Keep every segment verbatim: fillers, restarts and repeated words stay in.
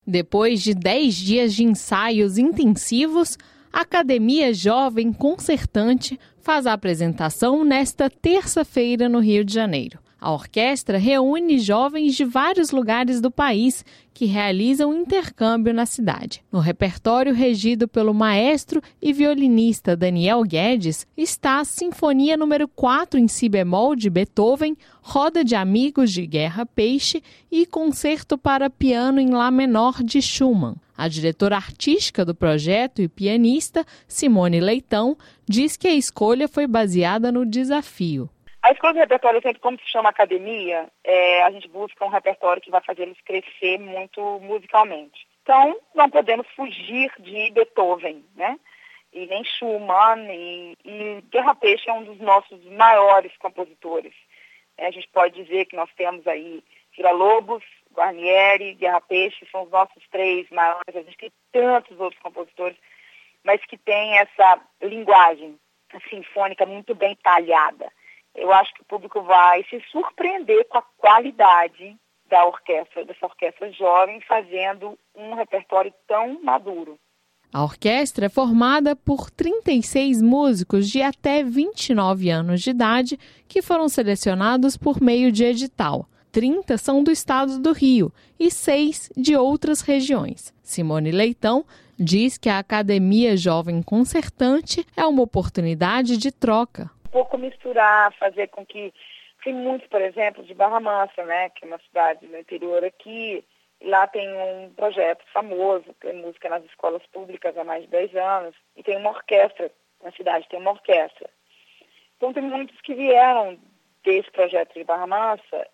Depois de dez dias de ensaios intensivos, a Academia Jovem Concertante faz a apresentação nesta terça-feira no Rio de Janeiro. A orquestra reúne jovens de vários lugares do país que realizam intercâmbio na cidade. No repertório regido pelo maestro e violinista Daniel Guedes está a Sinfonia número quatro em si bemol de Beethoven, Roda de Amigos de Guerra Peixe e Concerto para Piano em Lá menor de Schumann. A diretora artística do projeto e pianista, Simone Leitão, diz que a escolha foi baseada no desafio. A escolha do repertório, sempre como se chama academia, é, a gente busca um repertório que vai fazer eles crescer muito musicalmente. Então, não podemos fugir de Beethoven, né? E nem Schumann, e, e Guerra Peixe é um dos nossos maiores compositores. É, a gente pode dizer que nós temos aí Villa-Lobos, Guarnieri, Guerra Peixe, são os nossos três maiores. A gente tem tantos outros compositores, mas que tem essa linguagem sinfônica muito bem talhada. Eu acho que o público vai se surpreender com a qualidade da orquestra, dessa orquestra jovem, fazendo um repertório tão maduro. A orquestra é formada por trinta e seis músicos de até vinte e nove anos de idade que foram selecionados por meio de edital. trinta são do estado do Rio e seis de outras regiões. Simone Leitão diz que a Academia Jovem Concertante é uma oportunidade de troca. Um pouco misturar, fazer com que... Tem muitos, por exemplo, de Barra Mansa, né, que é uma cidade no interior aqui. Lá tem um projeto famoso, tem música nas escolas públicas há mais de dez anos. E tem uma orquestra, na cidade tem uma orquestra. Então tem muitos que vieram desse projeto de Barra Mansa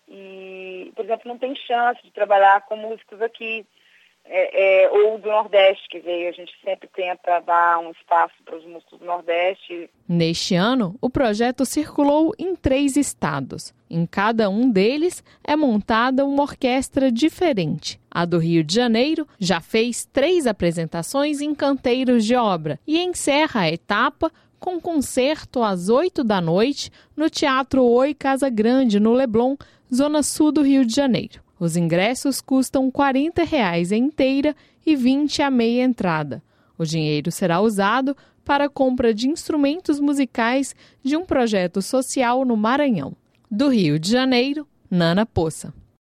e, por exemplo, não tem chance de trabalhar com músicos aqui. É, é, ou do Nordeste que veio, a gente sempre tenta dar um espaço para os músicos do Nordeste. Neste ano, o projeto circulou em três estados. Em cada um deles é montada uma orquestra diferente. A do Rio de Janeiro já fez três apresentações em canteiros de obra e encerra a etapa com concerto às oito da noite no Teatro Oi Casa Grande, no Leblon, zona sul do Rio de Janeiro. Os ingressos custam quarenta reais a inteira e vinte reais a meia entrada. O dinheiro será usado para a compra de instrumentos musicais de um projeto social no Maranhão. Do Rio de Janeiro, Nana Poça.